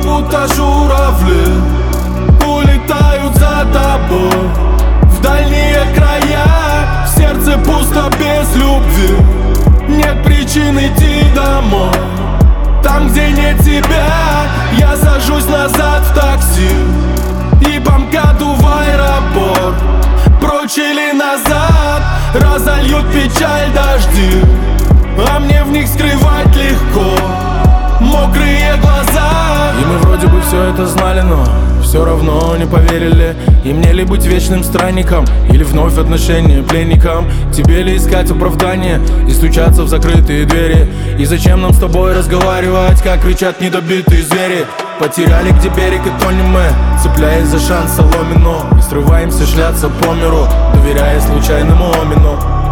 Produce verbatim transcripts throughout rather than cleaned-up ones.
будто журавли улетают за тобой в дальние края. В сердце пусто без любви, нет причин идти домой. Там, где нет тебя, я сажусь назад в такси и по МКАДу в аэропорт. Прочь или назад, разольют печаль дожди, а мне в них скрывать легко мокрые глаза. И мы вроде бы все это знали, но все равно не поверили. И мне ли быть вечным странником, или вновь отношение пленником? Тебе ли искать оправдание и стучаться в закрытые двери? И зачем нам с тобой разговаривать, как кричат недобитые звери? Потеряли, где берег, и тонем мы, цепляясь за шанс соломину, и срываемся шляться по миру, доверяя случайному омину.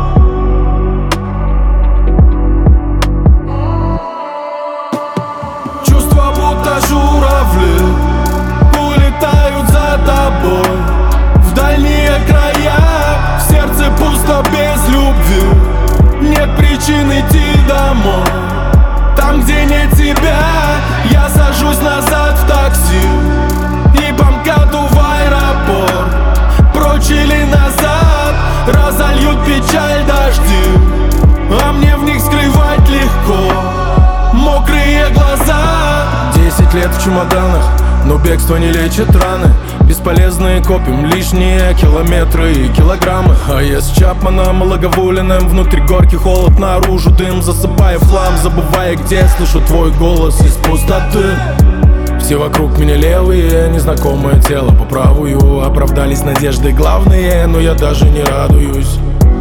Чувства будто журавли улетают за тобой в дальние края. В сердце пусто без любви, нет причин идти домой. Там, где нет тебя, я сажусь назад в такси и по МКАДу в аэропорт. Прочь или назад, разольют печаль дожди, а мне в них скрывать легко мокрые глаза. Десять лет в чемоданах, но бегство не лечит раны. Бесполезные копим лишние километры и килограммы. А я с Чапманом и Лаговулиным, внутри горький холод, наружу дым. Засыпая в хлам, забывая, где слышу твой голос из пустоты. Все вокруг меня левые, незнакомое тело по правую. Оправдались надежды главные, но я даже не радуюсь.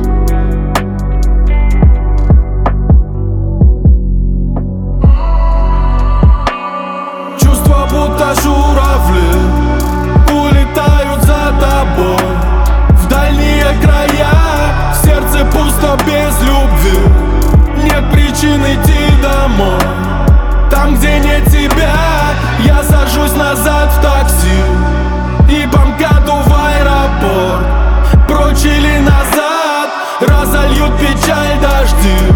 Чувства будто журавли улетают за тобой в дальние края. В сердце пусто без любви, нет причин идти домой. Там, где нет тебя, я сажусь назад в такси и по МКАДу в аэропорт. Прочь или назад, разольют печаль дожди,